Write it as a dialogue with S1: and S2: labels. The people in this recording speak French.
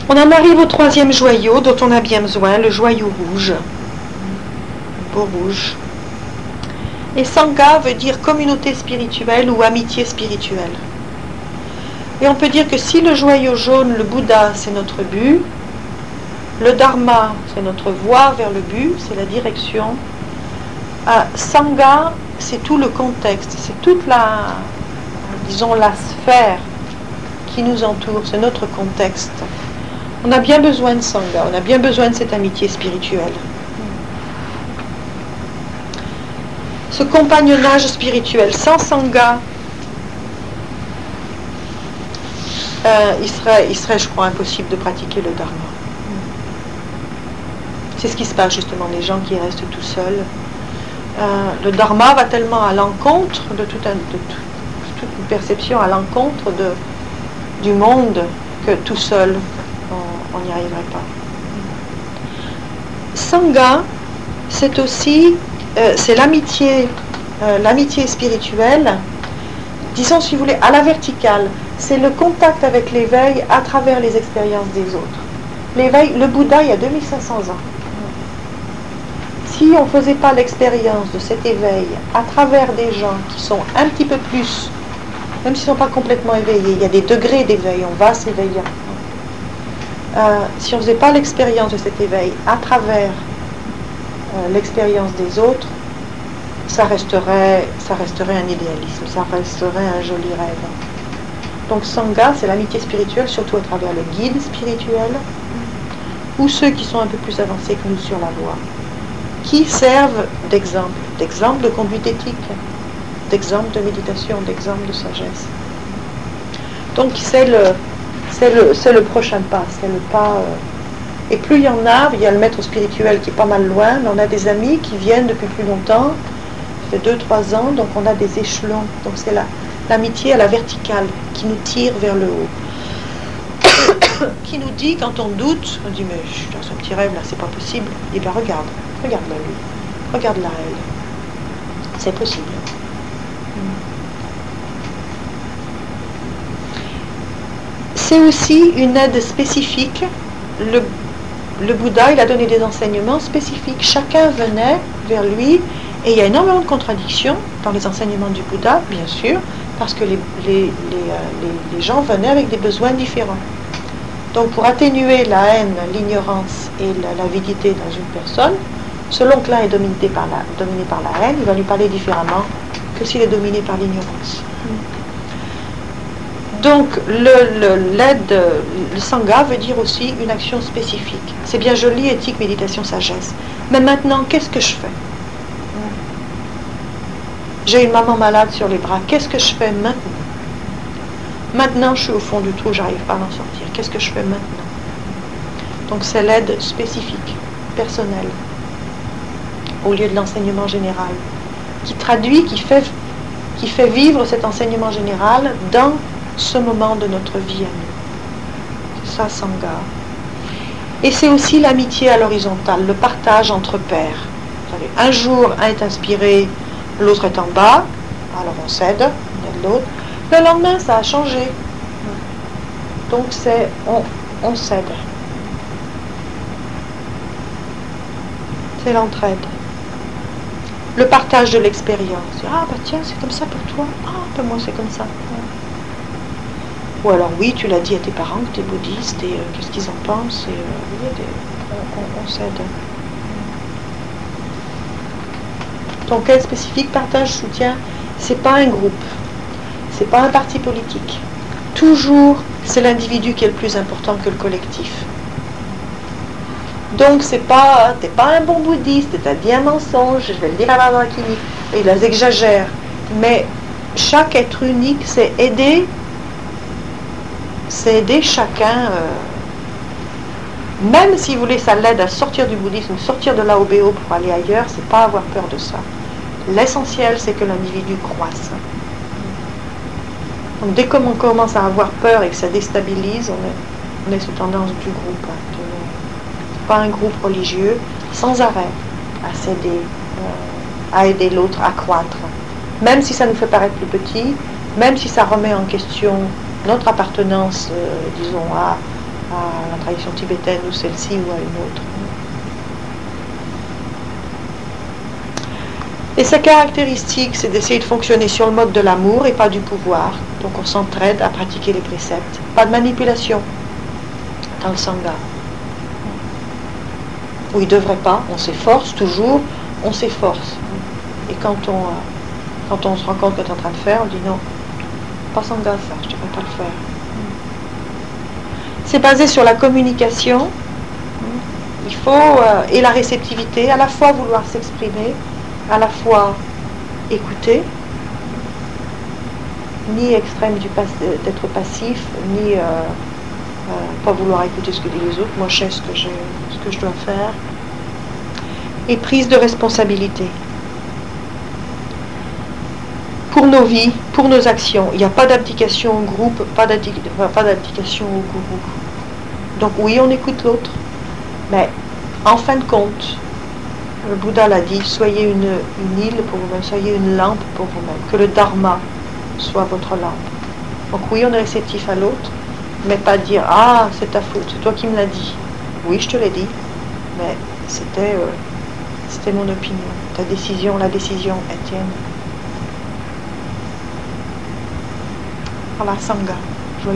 S1: On en arrive au troisième joyau dont on a bien besoin, le joyau rouge. Beau rouge. Et Sangha veut dire communauté spirituelle ou amitié spirituelle. Et on peut dire que si le joyau jaune, le Bouddha, c'est notre but, le Dharma, c'est notre voie vers le but, c'est la direction, Sangha, c'est tout le contexte, c'est toute la, disons, la sphère qui nous entoure, c'est notre contexte. On a bien besoin de Sangha, on a bien besoin de cette amitié spirituelle. Ce compagnonnage spirituel, sans Sangha, il serait, je crois, impossible de pratiquer le Dharma. C'est ce qui se passe justement, les gens qui restent tout seuls. Le Dharma va tellement à l'encontre de toute une perception, à l'encontre du monde, que tout seul, on n'y arriverait pas. Sangha, c'est aussi, c'est l'amitié spirituelle, disons si vous voulez, à la verticale. C'est le contact avec l'éveil à travers les expériences des autres. L'éveil, le Bouddha, il y a 2500 ans. Si on ne faisait pas l'expérience de cet éveil à travers des gens qui sont un petit peu plus, même s'ils ne sont pas complètement éveillés, il y a des degrés d'éveil, on va s'éveiller. Si on ne faisait pas l'expérience de cet éveil à travers l'expérience des autres, ça resterait un idéalisme, ça resterait un joli rêve. Donc Sangha, c'est l'amitié spirituelle, surtout à travers le guide spirituel, ou ceux qui sont un peu plus avancés que nous sur la voie, qui servent d'exemple de conduite éthique, d'exemple de méditation, d'exemple de sagesse. Donc c'est le prochain pas, c'est le pas. Et plus il y en a, il y a le maître spirituel qui est pas mal loin, mais on a des amis qui viennent depuis plus longtemps, ça fait 2-3 ans, donc on a des échelons. Donc c'est l'amitié à la verticale qui nous tire vers le haut. Qui nous dit, quand on doute, on dit mais je suis dans un petit rêve là, c'est pas possible. Et bien regarde-la lui, regarde-la elle. C'est possible. C'est aussi une aide spécifique. Le Bouddha, il a donné des enseignements spécifiques. Chacun venait vers lui, et il y a énormément de contradictions dans les enseignements du Bouddha, bien sûr, parce que les gens venaient avec des besoins différents. Donc pour atténuer la haine, l'ignorance et l'avidité dans une personne, selon que l'un est dominé par la haine, il va lui parler différemment que s'il est dominé par l'ignorance. Donc le Sangha veut dire aussi une action spécifique. C'est bien joli, éthique, méditation, sagesse. Mais maintenant, qu'est-ce que je fais? J'ai une maman malade sur les bras, qu'est-ce que je fais maintenant? Maintenant, je suis au fond du trou, j'arrive pas à m'en sortir. Qu'est-ce que je fais maintenant? Donc c'est l'aide spécifique, personnelle, au lieu de l'enseignement général, qui traduit, qui fait vivre cet enseignement général dans ce moment de notre vie à nous. C'est ça, Sangha. Et c'est aussi l'amitié à l'horizontale, le partage entre pairs. Vous savez, un jour, un est inspiré, l'autre est en bas, alors on s'aide, on aide l'autre. Le lendemain, ça a changé. Donc c'est, on s'aide. C'est l'entraide. Le partage de l'expérience. Ah bah tiens, c'est comme ça pour toi. Ah bah moi c'est comme ça. Ou alors oui, tu l'as dit à tes parents que tu es bouddhiste et qu'est-ce qu'ils en pensent, et on s'aide. Donc aide spécifique, partage, soutien, c'est pas un groupe, c'est pas un parti politique. Toujours, c'est l'individu qui est le plus important que le collectif. Donc c'est pas, t'es pas un bon bouddhiste, t'as dit un mensonge, je vais le dire à la clinique, et ils exagèrent. Mais chaque être unique, c'est aider chacun, même si vous voulez, ça l'aide à sortir du bouddhisme, sortir de l'AOBO pour aller ailleurs, c'est pas avoir peur de ça. L'essentiel, c'est que l'individu croisse. Donc dès qu'on commence à avoir peur et que ça déstabilise, on est sous tendance du groupe. Pas un groupe religieux, sans arrêt, à s'aider, à aider l'autre à croître. Même si ça nous fait paraître plus petit, même si ça remet en question notre appartenance, disons, à la tradition tibétaine ou celle-ci ou à une autre. Et sa caractéristique, c'est d'essayer de fonctionner sur le mode de l'amour et pas du pouvoir. Donc on s'entraide à pratiquer les préceptes. Pas de manipulation dans le Sangha. Où il ne devrait pas, on s'efforce toujours, on s'efforce. Et quand on se rend compte qu'on est en train de faire, on dit non, pas Sangha ça, je ne devrais pas le faire. C'est basé sur la communication. Il faut, et la réceptivité, à la fois vouloir s'exprimer, à la fois écouter, ni extrême d'être passif, ni pas vouloir écouter ce que disent les autres. Moi je sais ce que je dois faire. Et prise de responsabilité. Pour nos vies, pour nos actions, il n'y a pas d'abdication au groupe, pas d'abdication au gourou. Donc oui, on écoute l'autre, mais en fin de compte, le Bouddha l'a dit, soyez une île pour vous-même, soyez une lampe pour vous-même, que le Dharma soit votre lampe. Donc oui, on est réceptif à l'autre, mais pas dire « Ah, c'est ta faute, c'est toi qui me l'as dit. » Oui, je te l'ai dit, mais c'était mon opinion. Ta décision, la décision est tienne. Voilà, Sangha.